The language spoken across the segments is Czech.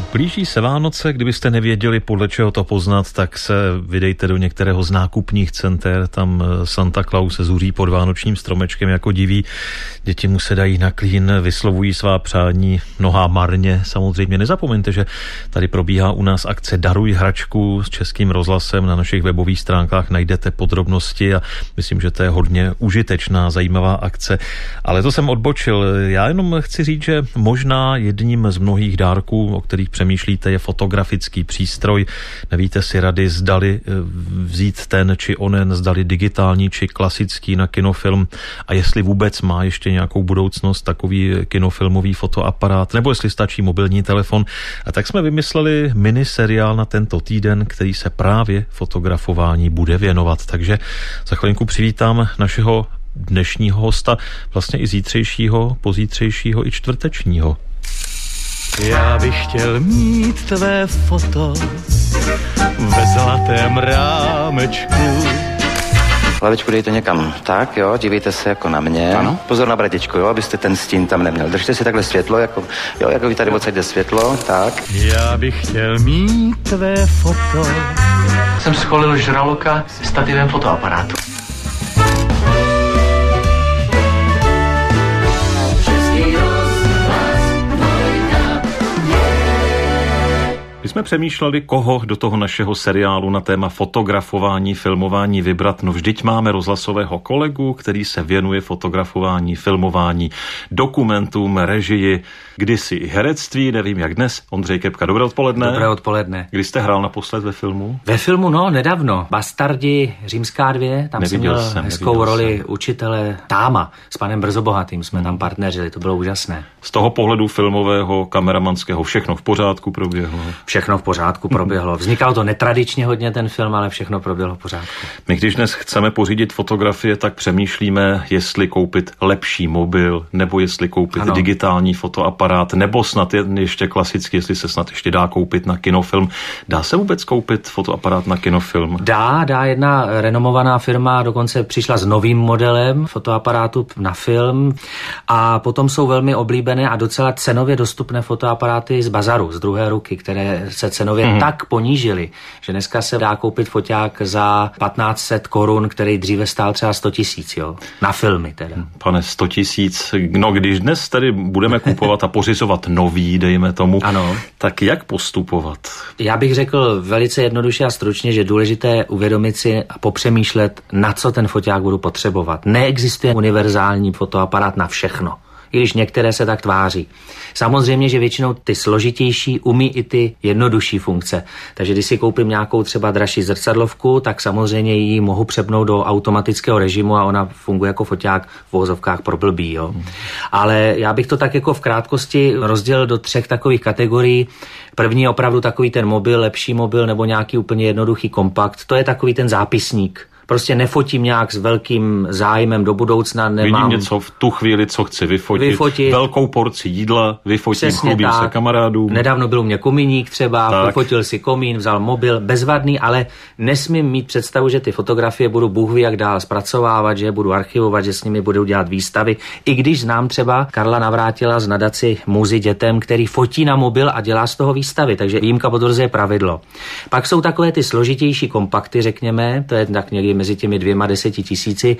Blíží se Vánoce, kdybyste nevěděli, podle čeho to poznat, tak se vydejte do některého z nákupních center, tam Santa Claus se zuří pod vánočním stromečkem jako diví. Děti mu se dají na klín, vyslovují svá přání, mnohá marně. Samozřejmě nezapomeňte, že tady probíhá u nás akce Daruj hračku s Českým rozhlasem. Na našich webových stránkách najdete podrobnosti a myslím, že to je hodně užitečná, zajímavá akce. Ale to jsem odbočil. Já jenom chci říct, že možná jedním z mnohých dárků, o kterých přemýšlíte, je fotografický přístroj. Nevíte si rady, zdali vzít ten či onen, zdali digitální či klasický na kinofilm a jestli vůbec má ještě nějakou budoucnost takový kinofilmový fotoaparát, nebo jestli stačí mobilní telefon. A tak jsme vymysleli miniseriál na tento týden, který se právě fotografování bude věnovat. Takže za chvilinku přivítám našeho dnešního hosta, vlastně i zítřejšího, pozítřejšího i čtvrtečního. Já bych chtěl mít tvé foto ve zlatém rámečku. Hlavičku dejte někam tak, jo, dívejte se jako na mě. Ano. Pozor na bradičku, jo, abyste ten stín tam neměl. Držte si takhle světlo, jako vy tady odsaď jde světlo, tak. Já bych chtěl mít tvé foto. Jsem scholil žraloka s stativem fotoaparátu. My jsme přemýšleli, koho do toho našeho seriálu na téma fotografování, filmování vybrat. No vždyť máme rozhlasového kolegu, který se věnuje fotografování, filmování, dokumentům, režii, kdysi i herectví, nevím jak dnes. Ondřej Kepka, dobré odpoledne. Dobré odpoledne. Kdy jste hrál naposled ve filmu? Ve filmu, no, nedávno. Bastardi, Římská 2, tam jsem měl hezkou roli učitele Táma s panem Brzobohatým, jsme tam partneřili, to bylo úžasné. Z toho pohledu filmového, kameramanského, všechno v pořádku proběhlo? Všechno v pořádku proběhlo. Vznikalo to netradičně hodně ten film, ale všechno proběhlo v pořádku. My když dnes chceme pořídit fotografie, tak přemýšlíme, jestli koupit lepší mobil, nebo jestli koupit digitální fotoaparát, nebo snad ještě klasicky, jestli se snad ještě dá koupit na kinofilm. Dá se vůbec koupit fotoaparát na kinofilm? Dá, jedna renomovaná firma dokonce přišla s novým modelem fotoaparátu na film a potom jsou velmi oblíbené a docela cenově dostupné fotoaparáty z bazaru, z druhé ruky, které se cenově tak ponížily, že dneska se dá koupit foťák za 1500 korun, který dříve stál třeba 100 000, jo, na filmy teda. Pane, 100 000, no když dnes tady budeme kupovat a pořizovat nový, dejme tomu, ano. Tak jak postupovat? Já bych řekl velice jednoduše a stručně, že důležité je uvědomit si a popřemýšlet, na co ten foťák budu potřebovat. Neexistuje univerzální fotoaparát na všechno, i když některé se tak tváří. Samozřejmě, že většinou ty složitější umí i ty jednodušší funkce. Takže když si koupím nějakou třeba dražší zrcadlovku, tak samozřejmě ji mohu přepnout do automatického režimu a ona funguje jako foťák v uvozovkách pro blbý. Jo. Ale já bych to tak jako v krátkosti rozdělil do 3 takových kategorií. První je opravdu takový ten mobil, lepší mobil nebo nějaký úplně jednoduchý kompakt. To je takový ten zápisník. Prostě nefotím nějak s velkým zájmem do budoucna. Vidím něco v tu chvíli, co chci vyfotit. Velkou porci jídla, vyfotím, chlubím se kamarádům. Nedávno byl u mě komíník třeba, vyfotil si komín, vzal mobil, bezvadný, ale nesmím mít představu, že ty fotografie budu Bůh ví jak dál zpracovávat, že je budu archivovat, že s nimi budu dělat výstavy. I když znám třeba Karla Navrátila z nadaci Muzy dětem, který fotí na mobil a dělá z toho výstavy, takže výjimka potvrzuje pravidlo. Pak jsou takové ty složitější kompakty, řekněme, to je tak někdy mezi těmi 210 000,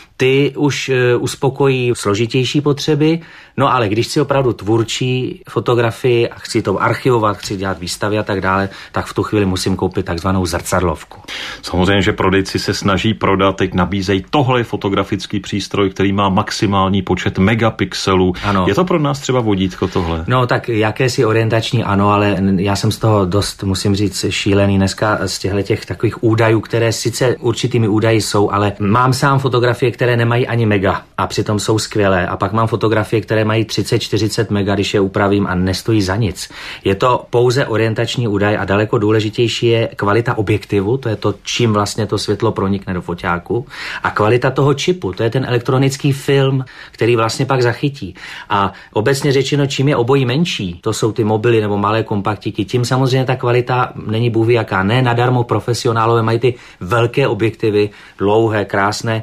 ty už uspokojí složitější potřeby, no ale když chci opravdu tvůrčí fotografii a chci to archivovat, chci dělat výstavy a tak dále, tak v tu chvíli musím koupit takzvanou zrcadlovku. Samozřejmě, že prodejci se snaží prodat, teď nabízejí tohle fotografický přístroj, který má maximální počet megapixelů. Ano. Je to pro nás třeba vodítko tohle? No tak jakési orientační ano, ale já jsem z toho dost, musím říct, šílený dneska z těchto takových údajů, které sice určitými údaji jsou, ale mám sám fotografie, které nemají ani mega a přitom jsou skvělé. A pak mám fotografie, které mají 30-40 mega, když je upravím a nestojí za nic. Je to pouze orientační údaj a daleko důležitější je kvalita objektivu, to je to, čím vlastně to světlo pronikne do foťáku, a kvalita toho čipu, to je ten elektronický film, který vlastně pak zachytí. A obecně řečeno, čím je obojí menší, to jsou ty mobily nebo malé kompaktiky, tím samozřejmě ta kvalita není bůh ví jaká. Ne nadarmo profesionálové mají ty velké objektivy, dlouhé, krásné.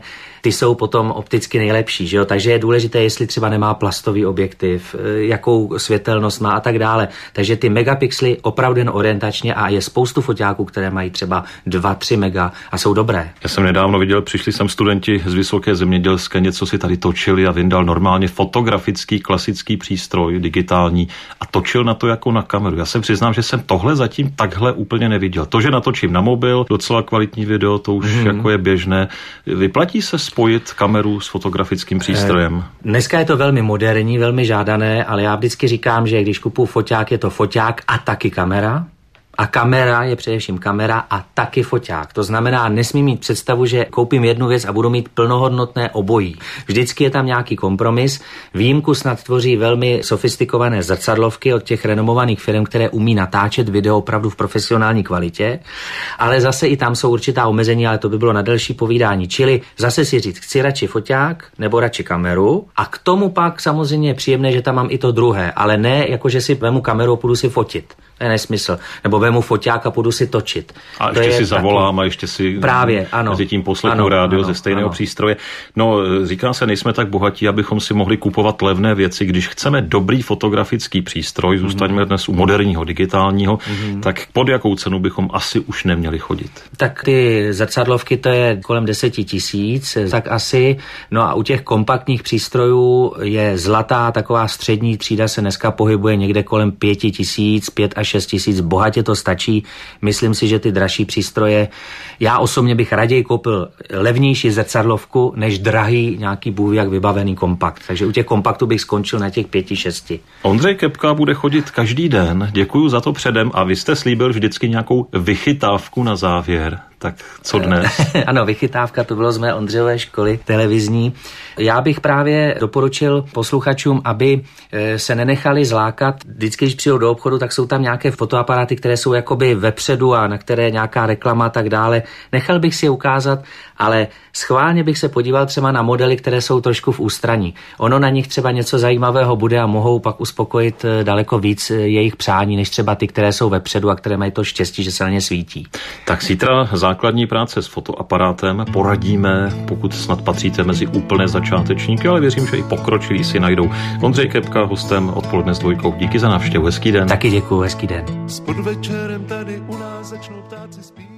ty jsou potom opticky nejlepší, že jo? Takže je důležité, jestli třeba nemá plastový objektiv, jakou světelnost má a tak dále. Takže ty megapixely opravdu jen orientačně a je spoustu foťáků, které mají třeba 2-3 mega a jsou dobré. Já jsem nedávno viděl, přišli sem studenti z Vysoké zemědělské, něco si tady točili a vyndal normálně fotografický klasický přístroj, digitální a točil na to jako na kameru. Já se přiznám, že jsem tohle zatím takhle úplně neviděl. To, že natočím na mobil, docela kvalitní video, to už jako je běžné. Vyplatí se spojit kameru s fotografickým přístrojem? Dneska je to velmi moderní, velmi žádané, ale já vždycky říkám, že když kupuju foťák, je to foťák a taky kamera. A kamera je především kamera a taky foťák. To znamená, nesmím mít představu, že koupím jednu věc a budu mít plnohodnotné obojí. Vždycky je tam nějaký kompromis. Výjimku snad tvoří velmi sofistikované zrcadlovky od těch renomovaných firm, které umí natáčet video opravdu v profesionální kvalitě. Ale zase i tam jsou určitá omezení, ale to by bylo na delší povídání. Čili zase si říct, chci radši foťák nebo radši kameru. A k tomu pak samozřejmě je příjemné, že tam mám i to druhé, ale ne jako, že si vemu kameru a půjdu si fotit. To je nesmysl. Nebo vemu foťák a půjdu si točit. A ještě si zavolám a ještě si právě, ano, mezi tím poslechnu rádio ze stejného přístroje. No, říká se, nejsme tak bohatí, abychom si mohli kupovat levné věci. Když chceme dobrý fotografický přístroj, zůstaňme dnes u moderního, digitálního, tak pod jakou cenu bychom asi už neměli chodit? Tak ty zrcadlovky, to je kolem 10 000, tak asi. No a u těch kompaktních přístrojů je zlatá, taková střední třída se dneska pohybuje někde kolem 5 000, 5 až 6 000, bohatě to stačí. Myslím si, že ty dražší přístroje, já osobně bych raději koupil levnější zrcadlovku, než drahý nějaký bůh jak vybavený kompakt. Takže u těch kompaktů bych skončil na těch 5-6. Ondřej Kepka bude chodit každý den. Děkuju za to předem a vy jste slíbil vždycky nějakou vychytávku na závěr. Tak co dnes? Ano, vychytávka, to bylo z mé Ondřejové školy televizní. Já bych právě doporučil posluchačům, aby se nenechali zlákat. Vždycky, když přijdou do obchodu, tak jsou tam nějaké fotoaparáty, které jsou jakoby vepředu a na které nějaká reklama a tak dále. Nechal bych si je ukázat, ale schválně bych se podíval třeba na modely, které jsou trošku v ústraní. Ono na nich třeba něco zajímavého bude a mohou pak uspokojit daleko víc jejich přání, než třeba ty, které jsou vepředu a které mají to štěstí, že se na ně svítí. Tak zítra základní práce s fotoaparátem poradíme, pokud snad patříte mezi úplné začátečníky, ale věřím, že i pokročilí si najdou. Ondřej Kepka, hostem Odpoledne s dvojkou. Díky za návštěvu, hezký den. Taky děkuju, hezký den. S podvečerem tady u nás začnou ptáci zpívat.